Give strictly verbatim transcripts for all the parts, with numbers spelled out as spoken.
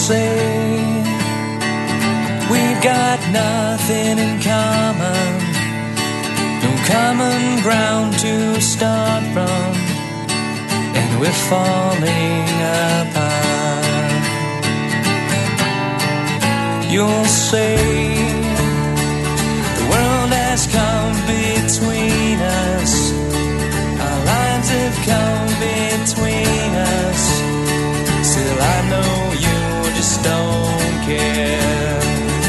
say we've got nothing in common, no common ground to start from, and we're falling apart. You'll say the world has come between us, our lines have come between us. Still I know you just don't care.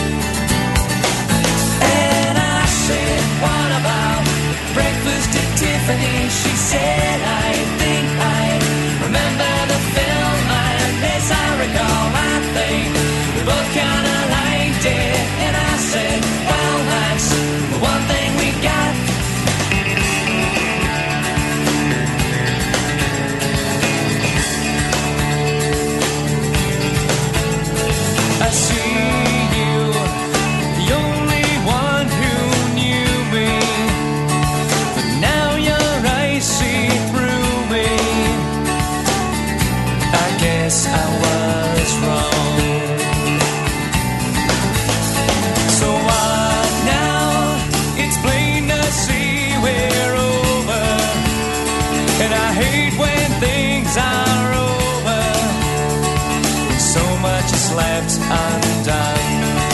And I said, what about breakfast at Tiffany? She said, I think I remember the film, and as I recall, I think we both kinda liked it. And I said, well, that's the one thing we got. I see you, the only one who knew me, but now your eyes see through me. I guess I was wrong. So what now? It's plain to see we're over, and I hate when things are over, when so much is left undone.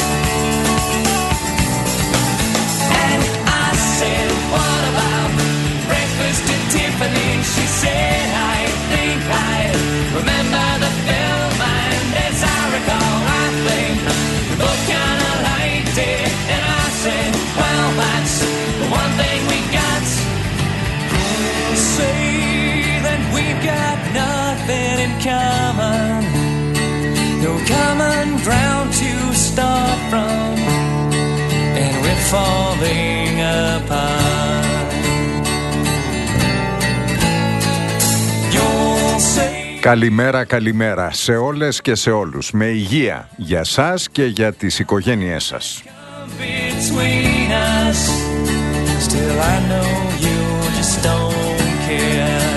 And I said, what about breakfast at Tiffany? She said, I think I remember the film, and as I recall, I think we both kinda liked it. And I said, well, that's the one thing we got. Say that we've got nothing in common, no common ground to start from, and we're falling apart. You'll say. Καλημέρα, καλημέρα σε όλες και σε όλους. Με υγεία για σας και για τις οικογένειές σας. Between us, still I know you just don't care.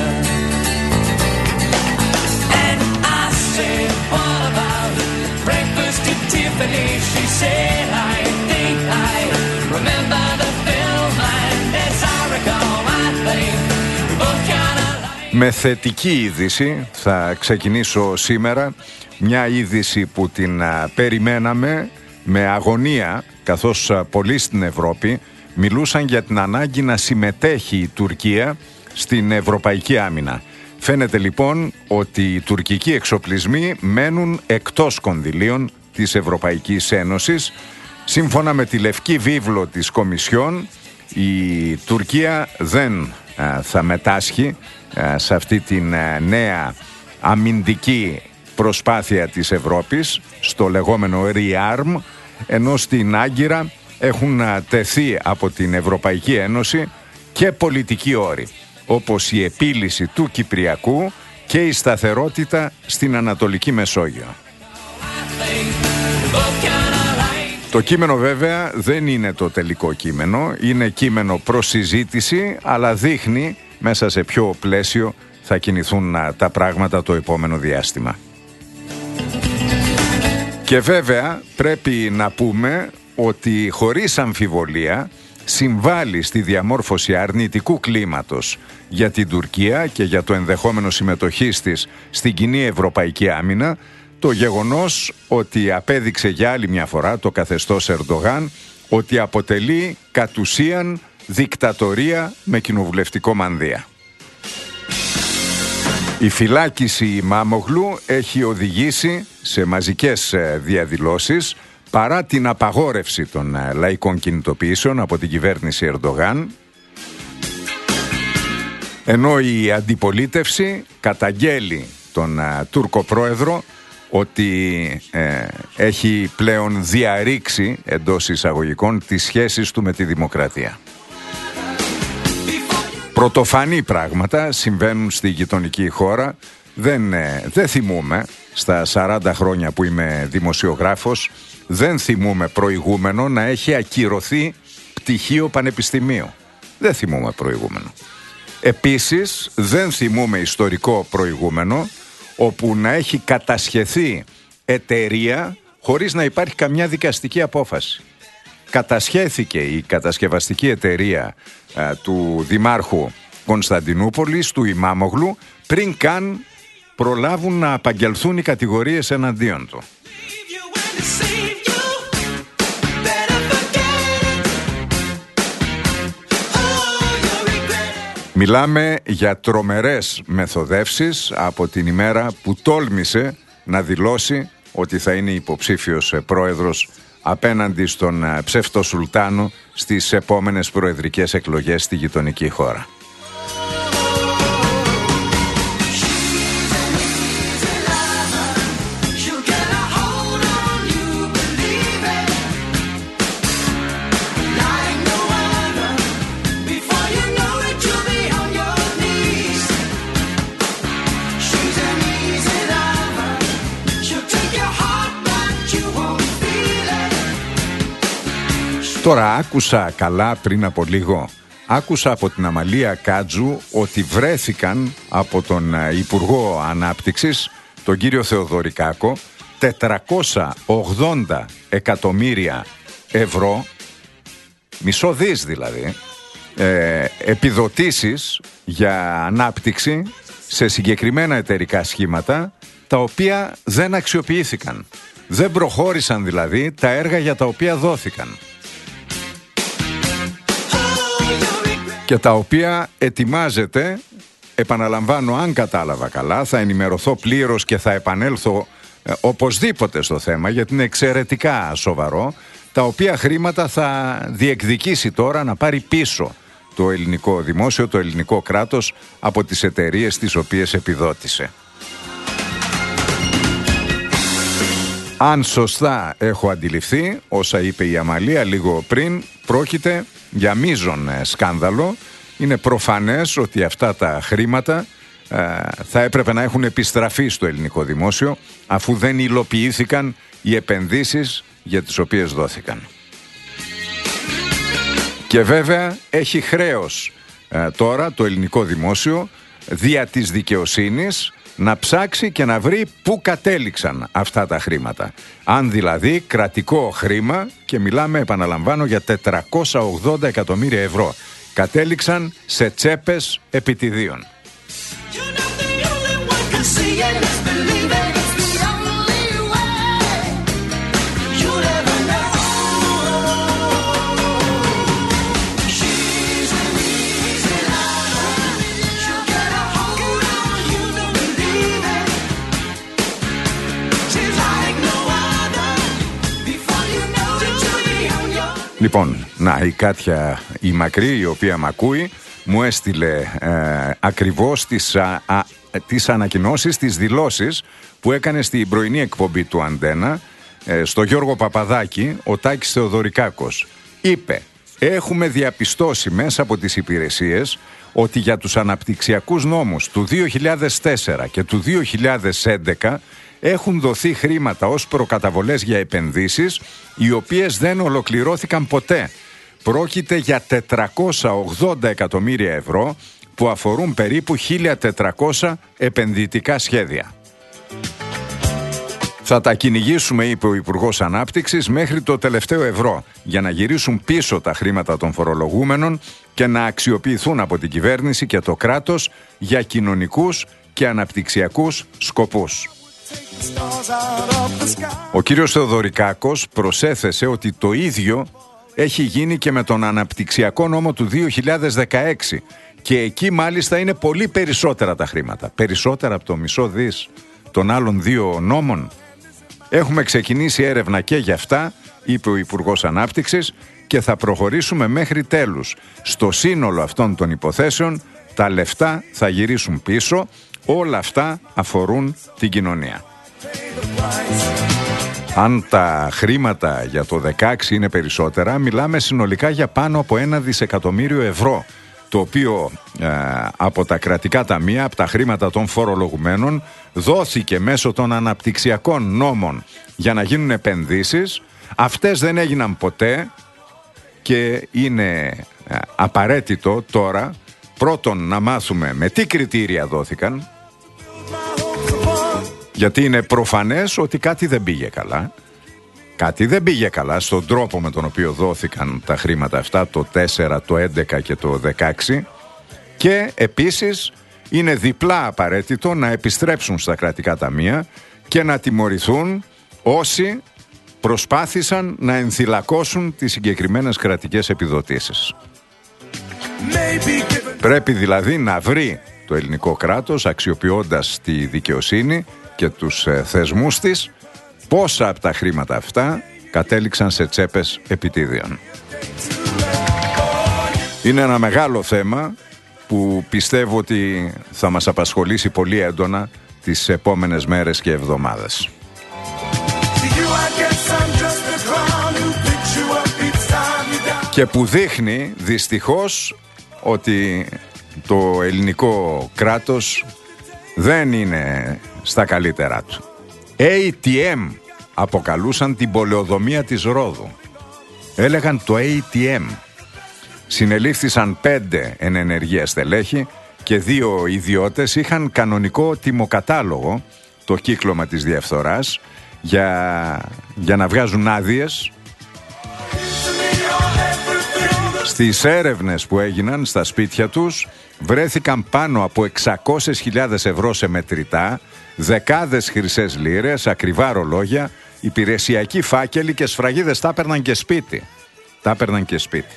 And I said, what about breakfast at Tiffany? She said, I think I remember the film, and as I recall, I think we both kinda. Με θετική είδηση θα ξεκινήσω σήμερα, μια είδηση που την α, περιμέναμε με αγωνία, καθώς α, πολλοί στην Ευρώπη μιλούσαν για την ανάγκη να συμμετέχει η Τουρκία στην ευρωπαϊκή άμυνα. Φαίνεται λοιπόν ότι οι τουρκικοί εξοπλισμοί μένουν εκτός κονδυλίων της Ευρωπαϊκής Ένωσης. Σύμφωνα με τη Λευκή Βίβλο της Κομισιόν, η Τουρκία δεν α, θα μετάσχει α, σε αυτή την α, νέα αμυντική προσπάθεια της Ευρώπης, στο λεγόμενο ReArm, ενώ στην Άγκυρα έχουν α, τεθεί από την Ευρωπαϊκή Ένωση και πολιτικοί όροι, όπως η επίλυση του Κυπριακού και η σταθερότητα στην Ανατολική Μεσόγειο. Το κείμενο βέβαια δεν είναι το τελικό κείμενο, είναι κείμενο προς συζήτηση, αλλά δείχνει μέσα σε ποιο πλαίσιο θα κινηθούν τα πράγματα το επόμενο διάστημα. Και βέβαια πρέπει να πούμε ότι χωρίς αμφιβολία συμβάλλει στη διαμόρφωση αρνητικού κλίματος για την Τουρκία και για το ενδεχόμενο συμμετοχής της στην κοινή ευρωπαϊκή άμυνα το γεγονός ότι απέδειξε για άλλη μια φορά το καθεστώς Ερντογάν ότι αποτελεί κατ' ουσίαν δικτατορία με κοινοβουλευτικό μανδύα. Η φυλάκιση Μάμογλου έχει οδηγήσει σε μαζικές διαδηλώσεις παρά την απαγόρευση των λαϊκών κινητοποιήσεων από την κυβέρνηση Ερντογάν, ενώ η αντιπολίτευση καταγγέλει τον Τούρκο πρόεδρο ότι ε, έχει πλέον διαρρήξει εντός εισαγωγικών τις σχέσεις του με τη δημοκρατία. Πρωτοφανή πράγματα συμβαίνουν στη γειτονική χώρα. Δεν, ε, δεν θυμούμε, στα σαράντα χρόνια που είμαι δημοσιογράφος, δεν θυμούμε προηγούμενο να έχει ακυρωθεί πτυχίο πανεπιστημίου. Δεν θυμούμε προηγούμενο. Επίσης, δεν θυμούμε ιστορικό προηγούμενο όπου να έχει κατασχεθεί εταιρεία χωρίς να υπάρχει καμιά δικαστική απόφαση. Κατασχέθηκε η κατασκευαστική εταιρεία α, του Δημάρχου Κωνσταντινούπολης, του Ημάμογλου, πριν καν προλάβουν να απαγγελθούν οι κατηγορίες εναντίον του. Μιλάμε για τρομερές μεθοδεύσεις από την ημέρα που τόλμησε να δηλώσει ότι θα είναι υποψήφιος πρόεδρος απέναντι στον ψευτοσουλτάνο στις επόμενες προεδρικές εκλογές στη γειτονική χώρα. Τώρα άκουσα καλά πριν από λίγο, άκουσα από την Αμαλία Κάτζου ότι βρέθηκαν από τον Υπουργό Ανάπτυξης, τον κύριο Θεοδωρικάκο, τετρακόσια ογδόντα εκατομμύρια ευρώ, μισό δις δηλαδή, ε, επιδοτήσεις για ανάπτυξη σε συγκεκριμένα εταιρικά σχήματα, τα οποία δεν αξιοποιήθηκαν. Δεν προχώρησαν δηλαδή τα έργα για τα οποία δόθηκαν. Και τα οποία ετοιμάζεται, επαναλαμβάνω, αν κατάλαβα καλά, θα ενημερωθώ πλήρως και θα επανέλθω ε, οπωσδήποτε στο θέμα, γιατί είναι εξαιρετικά σοβαρό, τα οποία χρήματα θα διεκδικήσει τώρα να πάρει πίσω το ελληνικό δημόσιο, το ελληνικό κράτος, από τις εταιρείες τις οποίες επιδότησε. Αν σωστά έχω αντιληφθεί όσα είπε η Αμαλία λίγο πριν, πρόκειται για μείζον σκάνδαλο. Είναι προφανές ότι αυτά τα χρήματα ε, θα έπρεπε να έχουν επιστραφεί στο ελληνικό δημόσιο, αφού δεν υλοποιήθηκαν οι επενδύσεις για τις οποίες δόθηκαν. Και βέβαια έχει χρέος ε, τώρα το ελληνικό δημόσιο δια της δικαιοσύνης να ψάξει και να βρει πού κατέληξαν αυτά τα χρήματα. Αν δηλαδή κρατικό χρήμα, και μιλάμε, επαναλαμβάνω, για τετρακόσια ογδόντα εκατομμύρια ευρώ, κατέληξαν σε τσέπες επιτιδίων. Λοιπόν, να, η Κάτια η Μακρύ, η οποία μ' ακούει, μου έστειλε ε, ακριβώς τις, α, α, τις ανακοινώσεις, τις δηλώσεις που έκανε στην πρωινή εκπομπή του Αντένα ε, στο Γιώργο Παπαδάκη, ο Τάκης Θεοδωρικάκος. Είπε, έχουμε διαπιστώσει μέσα από τις υπηρεσίες ότι για τους αναπτυξιακούς νόμους του δύο χιλιάδες τέσσερα και του δύο χιλιάδες έντεκα έχουν δοθεί χρήματα ως προκαταβολές για επενδύσεις, οι οποίες δεν ολοκληρώθηκαν ποτέ. Πρόκειται για τετρακόσια ογδόντα εκατομμύρια ευρώ που αφορούν περίπου χίλια τετρακόσια επενδυτικά σχέδια. Θα τα κυνηγήσουμε, είπε ο Υπουργός Ανάπτυξης, μέχρι το τελευταίο ευρώ, για να γυρίσουν πίσω τα χρήματα των φορολογούμενων και να αξιοποιηθούν από την κυβέρνηση και το κράτος για κοινωνικούς και αναπτυξιακούς σκοπούς. Ο κύριος Θεοδωρικάκος προσέθεσε ότι το ίδιο έχει γίνει και με τον αναπτυξιακό νόμο του δύο χιλιάδες δεκαέξι, και εκεί μάλιστα είναι πολύ περισσότερα τα χρήματα, περισσότερα από το μισό δις των άλλων δύο νόμων. Έχουμε ξεκινήσει έρευνα και για αυτά, είπε ο Υπουργός Ανάπτυξης, και θα προχωρήσουμε μέχρι τέλους. Στο σύνολο αυτών των υποθέσεων τα λεφτά θα γυρίσουν πίσω, όλα αυτά αφορούν την κοινωνία. Αν τα χρήματα για το δεκαέξι είναι περισσότερα, μιλάμε συνολικά για πάνω από ένα δισεκατομμύριο ευρώ, το οποίο ε, από τα κρατικά ταμεία, από τα χρήματα των φορολογουμένων, δόθηκε μέσω των αναπτυξιακών νόμων για να γίνουν επενδύσεις. Αυτές δεν έγιναν ποτέ και είναι ε, απαραίτητο τώρα πρώτον να μάθουμε με τι κριτήρια δόθηκαν, Γιατί είναι προφανές ότι κάτι δεν πήγε καλά. Κάτι δεν πήγε καλά στον τρόπο με τον οποίο δόθηκαν τα χρήματα αυτά το τέσσερα, το έντεκα και το δεκαέξι. Και επίσης είναι διπλά απαραίτητο να επιστρέψουν στα κρατικά ταμεία και να τιμωρηθούν όσοι προσπάθησαν να ενθυλακώσουν τις συγκεκριμένες κρατικές επιδοτήσεις. Πρέπει δηλαδή να βρει το ελληνικό κράτος, αξιοποιώντας τη δικαιοσύνη και τους ε, θεσμούς της, πόσα από τα χρήματα αυτά κατέληξαν σε τσέπες επιτίδιων. Είναι ένα μεγάλο θέμα που πιστεύω ότι θα μας απασχολήσει πολύ έντονα τις επόμενες μέρες και εβδομάδες. Και που δείχνει δυστυχώς ότι το ελληνικό κράτος δεν είναι στα καλύτερά του. έι τι εμ αποκαλούσαν την πολεοδομία της Ρόδου. Έλεγαν το έι τι εμ. Συνελήφθησαν πέντε εν ενεργεία στελέχη και δύο ιδιώτες είχαν κανονικό τιμοκατάλογο, το κύκλωμα της διαφθοράς, για, για να βγάζουν άδειες. Στις έρευνες που έγιναν στα σπίτια τους βρέθηκαν πάνω από εξακόσιες χιλιάδες ευρώ σε μετρητά, δεκάδες χρυσές λίρες, ακριβά ρολόγια, υπηρεσιακοί φάκελοι και σφραγίδες. Τα έπαιρναν και σπίτι. Τα έπαιρναν και σπίτι.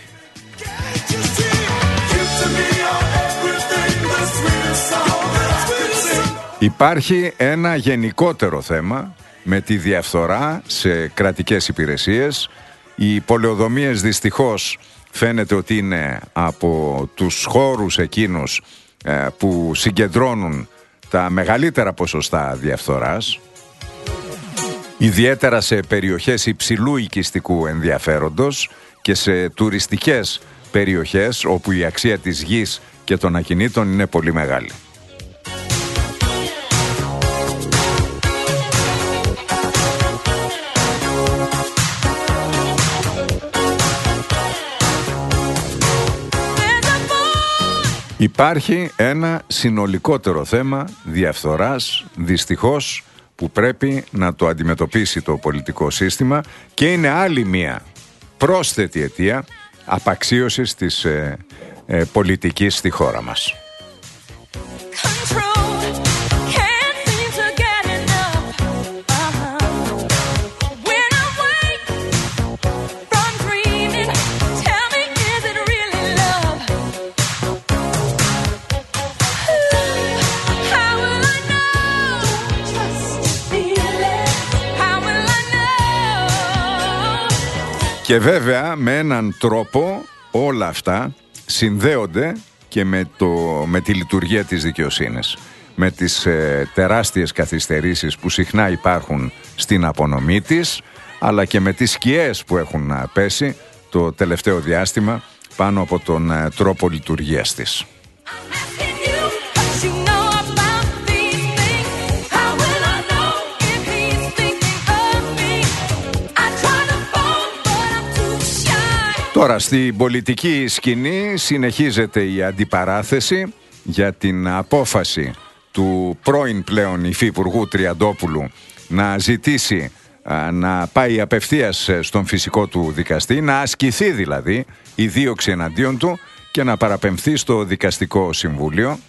Υπάρχει ένα γενικότερο θέμα με τη διαφθορά σε κρατικές υπηρεσίες. Οι πολεοδομίες δυστυχώς φαίνεται ότι είναι από τους χώρους εκείνους ε, που συγκεντρώνουν τα μεγαλύτερα ποσοστά διαφθοράς, ιδιαίτερα σε περιοχές υψηλού οικιστικού ενδιαφέροντος και σε τουριστικές περιοχές όπου η αξία της γης και των ακινήτων είναι πολύ μεγάλη. Υπάρχει ένα συνολικότερο θέμα διαφθοράς, δυστυχώς, που πρέπει να το αντιμετωπίσει το πολιτικό σύστημα και είναι άλλη μία πρόσθετη αιτία απαξίωσης της ε, ε, πολιτικής στη χώρα μας. Και βέβαια με έναν τρόπο όλα αυτά συνδέονται και με, το, με τη λειτουργία της δικαιοσύνης. Με τις ε, τεράστιες καθυστερήσεις που συχνά υπάρχουν στην απονομή της, αλλά και με τις σκιές που έχουν πέσει το τελευταίο διάστημα πάνω από τον ε, τρόπο λειτουργίας της. Τώρα στην πολιτική σκηνή συνεχίζεται η αντιπαράθεση για την απόφαση του πρώην πλέον υφυπουργού Τριαντόπουλου να ζητήσει α, να πάει απευθείας στον φυσικό του δικαστή, να ασκηθεί δηλαδή η δίωξη εναντίον του και να παραπεμφθεί στο δικαστικό συμβούλιο.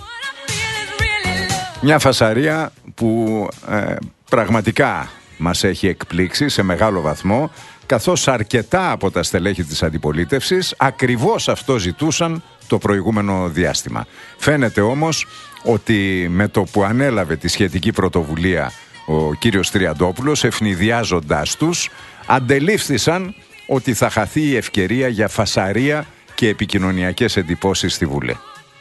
Μια φασαρία που ε, πραγματικά μας έχει εκπλήξει σε μεγάλο βαθμό, καθώς αρκετά από τα στελέχη της αντιπολίτευσης ακριβώς αυτό ζητούσαν το προηγούμενο διάστημα. Φαίνεται όμως ότι με το που ανέλαβε τη σχετική πρωτοβουλία ο κύριος Τριαντόπουλος, ευνηδιάζοντάς τους, αντελήφθησαν ότι θα χαθεί η ευκαιρία για φασαρία και επικοινωνιακές εντυπώσεις στη Βουλή.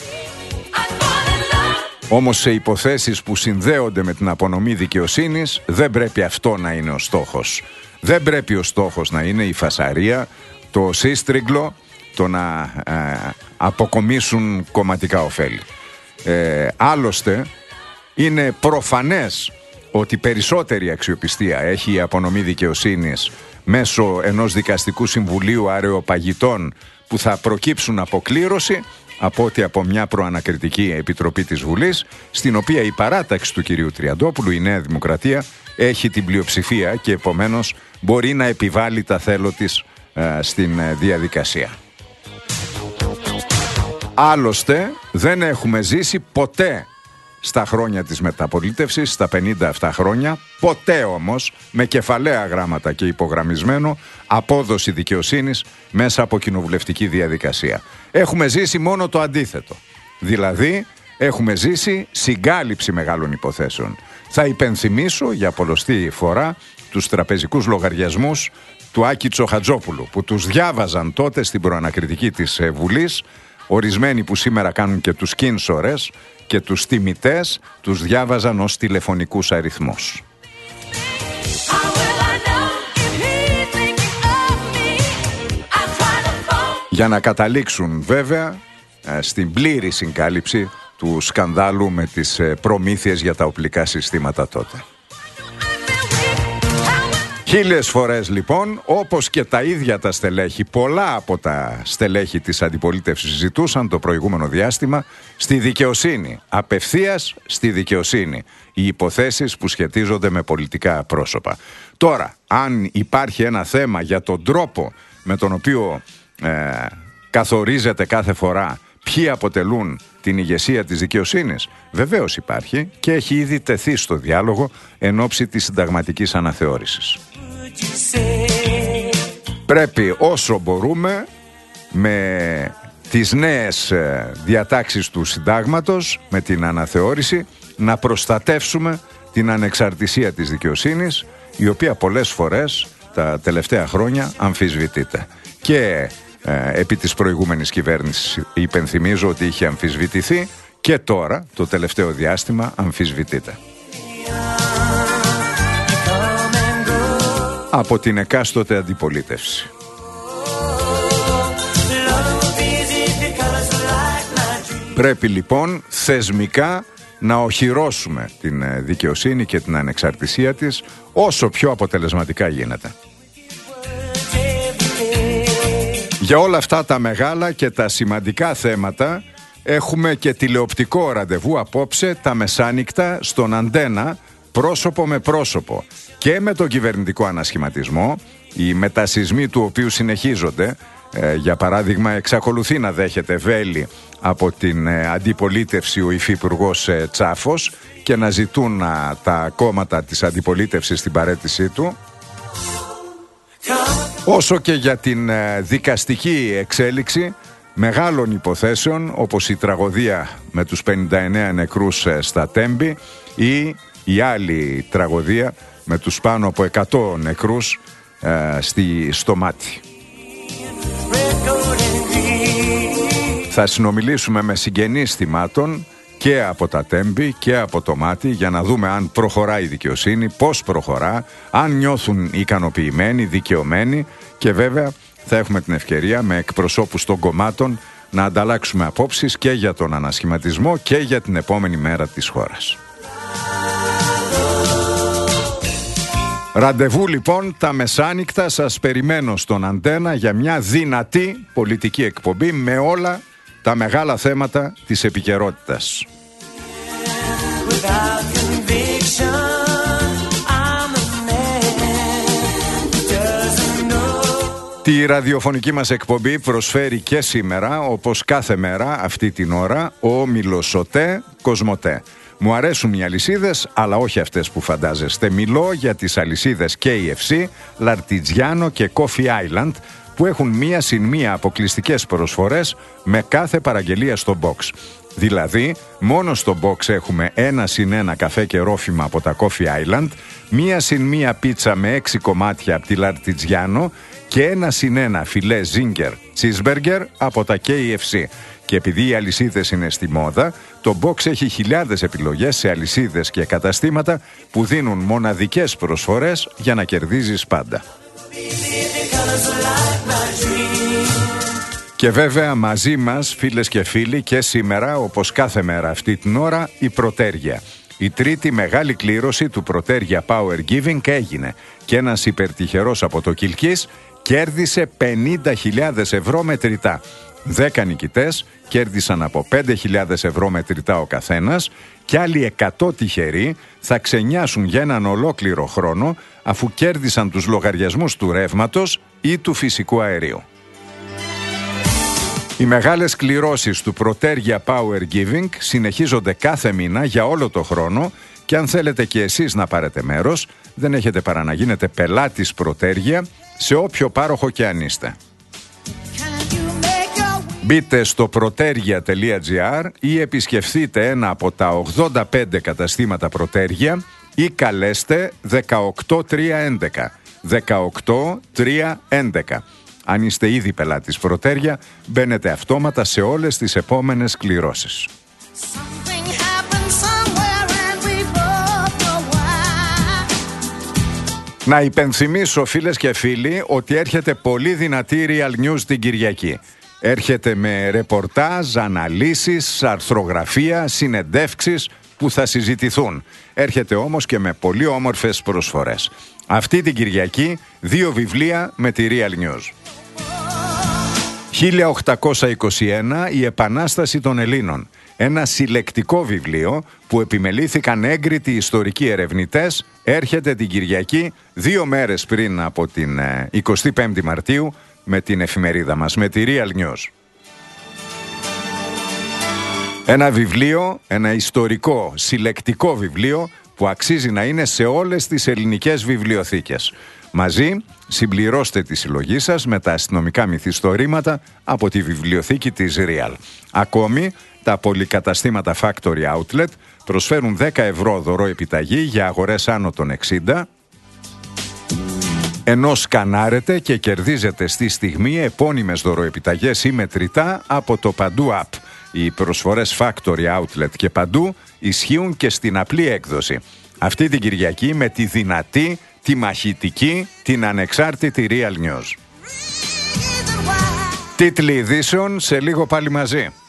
Όμως σε υποθέσεις που συνδέονται με την απονομή δικαιοσύνης δεν πρέπει αυτό να είναι ο στόχος. Δεν πρέπει ο στόχος να είναι η φασαρία, το σύστριγγλο, το να ε, αποκομίσουν κομματικά ωφέλη. Ε, άλλωστε είναι προφανές ότι περισσότερη αξιοπιστία έχει η απονομή δικαιοσύνης μέσω ενός δικαστικού συμβουλίου αρεοπαγητών που θα προκύψουν από κλήρωση, από ότι από μια προανακριτική επιτροπή της Βουλής, στην οποία η παράταξη του κυρίου Τριαντόπουλου, η Νέα Δημοκρατία, έχει την πλειοψηφία και επομένως μπορεί να επιβάλλει τα θέλω της ε, στην ε, διαδικασία. Άλλωστε δεν έχουμε ζήσει ποτέ στα χρόνια της μεταπολίτευσης, στα πενήντα επτά χρόνια, ποτέ όμως με κεφαλαία γράμματα και υπογραμμισμένο απόδοση δικαιοσύνης μέσα από κοινοβουλευτική διαδικασία. Έχουμε ζήσει μόνο το αντίθετο. Δηλαδή έχουμε ζήσει συγκάλυψη μεγάλων υποθέσεων. Θα υπενθυμίσω για πολλοστή φορά τους τραπεζικούς λογαριασμούς του Άκη Τσοχατζόπουλου, που τους διάβαζαν τότε στην προανακριτική της Βουλής. Ορισμένοι που σήμερα κάνουν και τους κίνσορες και τους τιμητές τους διάβαζαν ως τηλεφωνικούς αριθμούς. Για να καταλήξουν βέβαια στην πλήρη συγκάλυψη του σκανδάλου με τις προμήθειες για τα οπλικά συστήματα τότε. Χίλιες φορές λοιπόν, όπως και τα ίδια τα στελέχη, πολλά από τα στελέχη της αντιπολίτευσης ζητούσαν το προηγούμενο διάστημα στη δικαιοσύνη, απευθείας στη δικαιοσύνη, οι υποθέσεις που σχετίζονται με πολιτικά πρόσωπα. Τώρα, αν υπάρχει ένα θέμα για τον τρόπο με τον οποίο ε, καθορίζεται κάθε φορά ποιοι αποτελούν την ηγεσία της δικαιοσύνης, βεβαίως υπάρχει και έχει ήδη τεθεί στο διάλογο εν ώψη της συνταγματικής αναθεώρησης. Πρέπει όσο μπορούμε με τις νέες διατάξεις του συντάγματος, με την αναθεώρηση, να προστατεύσουμε την ανεξαρτησία της δικαιοσύνης, η οποία πολλές φορές τα τελευταία χρόνια αμφισβητείται. Και ε, επί της προηγούμενης κυβέρνησης υπενθυμίζω ότι είχε αμφισβητηθεί και τώρα το τελευταίο διάστημα αμφισβητείται από την εκάστοτε αντιπολίτευση. Πρέπει λοιπόν θεσμικά να οχυρώσουμε την δικαιοσύνη και την ανεξαρτησία της όσο πιο αποτελεσματικά γίνεται. Για όλα αυτά τα μεγάλα και τα σημαντικά θέματα έχουμε και τηλεοπτικό ραντεβού απόψε τα μεσάνυχτα στον Αντένα, πρόσωπο με πρόσωπο, και με τον κυβερνητικό ανασχηματισμό, οι μετασυσμοί του οποίου συνεχίζονται. Ε, για παράδειγμα, εξακολουθεί να δέχεται βέλη από την ε, αντιπολίτευση ο υφυπουργός ε, Τσάφος και να ζητούν α, τα κόμματα της αντιπολίτευσης στην παραίτησή του. Όσο και για την ε, δικαστική εξέλιξη μεγάλων υποθέσεων, όπως η τραγωδία με τους πενήντα εννέα νεκρούς ε, στα Τέμπη ή η άλλη τραγωδία με τους πάνω από εκατό νεκρούς ε, στη, στο Μάτι. Θα συνομιλήσουμε με συγγενείς θυμάτων και από τα Τέμπη και από το Μάτι για να δούμε αν προχωράει η δικαιοσύνη, πώς προχωρά, αν νιώθουν ικανοποιημένοι, δικαιωμένοι, και βέβαια θα έχουμε την ευκαιρία με εκπροσώπους των κομμάτων να ανταλλάξουμε απόψεις και για τον ανασχηματισμό και για την επόμενη μέρα της χώρας. Ραντεβού λοιπόν τα μεσάνυχτα, σας περιμένω στον Αντένα για μια δυνατή πολιτική εκπομπή με όλα τα μεγάλα θέματα της επικαιρότητας. Τη ραδιοφωνική μας εκπομπή προσφέρει και σήμερα, όπως κάθε μέρα αυτή την ώρα, ο όμιλος ΟΤΕ Κοσμοτέ. Μου αρέσουν οι αλυσίδες, αλλά όχι αυτές που φαντάζεστε. Μιλώ για τις αλυσίδες κέι εφ σι, Λαρτιτζιάνο και Coffee Island, που έχουν μία συν μία αποκλειστικές προσφορές με κάθε παραγγελία στο box. Δηλαδή, μόνο στο box έχουμε ένα συν ένα καφέ και ρόφημα από τα Coffee Island, μία συν μία πίτσα με έξι κομμάτια από τη Λαρτιτζιάνο και ένα συν ένα φιλέ Zinger Cheeseburger από τα κέι εφ σι. Και επειδή οι αλυσίδες είναι στη μόδα, το Box έχει χιλιάδες επιλογές σε αλυσίδες και καταστήματα που δίνουν μοναδικές προσφορές για να κερδίζεις πάντα. Και βέβαια μαζί μας, φίλες και φίλοι, και σήμερα, όπως κάθε μέρα αυτή την ώρα, η Πρωτέργεια. Η τρίτη μεγάλη κλήρωση του Πρωτέργεια Power Giving έγινε και ένας υπερτυχερός από το Κιλκής κέρδισε πενήντα χιλιάδες ευρώ μετρητά. δέκα νικητές κέρδισαν από πέντε χιλιάδες ευρώ μετρητά ο καθένας και άλλοι εκατό τυχεροί θα ξενιάσουν για έναν ολόκληρο χρόνο αφού κέρδισαν τους λογαριασμούς του ρεύματος ή του φυσικού αερίου. Οι μεγάλες κληρώσεις του Protergia Power Giving συνεχίζονται κάθε μήνα για όλο το χρόνο και αν θέλετε και εσείς να πάρετε μέρος, δεν έχετε παρά να γίνετε πελάτης Protergia σε όποιο πάροχο και αν είστε. Μπείτε στο protergia τελεία gr ή επισκεφθείτε ένα από τα ογδόντα πέντε καταστήματα Protergia ή καλέστε δεκαοκτώ τρία έντεκα. δεκαοκτώ τρία έντεκα. Αν είστε ήδη πελάτης Protergia, μπαίνετε αυτόματα σε όλες τις επόμενες κληρώσεις. Να υπενθυμίσω φίλες και φίλοι ότι έρχεται πολύ δυνατή Real News την Κυριακή. Έρχεται με ρεπορτάζ, αναλύσεις, αρθρογραφία, συνεντεύξεις που θα συζητηθούν. Έρχεται όμως και με πολύ όμορφες προσφορές. Αυτή την Κυριακή δύο βιβλία με τη Real News. χίλια οκτακόσια είκοσι ένα Η Επανάσταση των Ελλήνων. Ένα συλλεκτικό βιβλίο που επιμελήθηκαν έγκριτοι ιστορικοί ερευνητές, έρχεται την Κυριακή δύο μέρες πριν από την εικοστή πέμπτη Μαρτίου με την εφημερίδα μας, με τη Real News. Ένα βιβλίο, ένα ιστορικό συλλεκτικό βιβλίο που αξίζει να είναι σε όλες τις ελληνικές βιβλιοθήκες. Μαζί συμπληρώστε τη συλλογή σας με τα αστυνομικά μυθιστορήματα από τη βιβλιοθήκη της Real. Ακόμη, τα πολυκαταστήματα Factory Outlet προσφέρουν δέκα ευρώ δωρό επιταγή για αγορές άνω των εξήντα, ενώ σκανάρετε και κερδίζετε στη στιγμή επώνυμες δωροεπιταγές ή μετρητά από το Παντού App. Οι προσφορές Factory Outlet και Παντού ισχύουν και στην απλή έκδοση. Αυτή την Κυριακή με τη δυνατή, τη μαχητική, την ανεξάρτητη Real News. Τίτλοι ειδήσεων σε λίγο πάλι μαζί.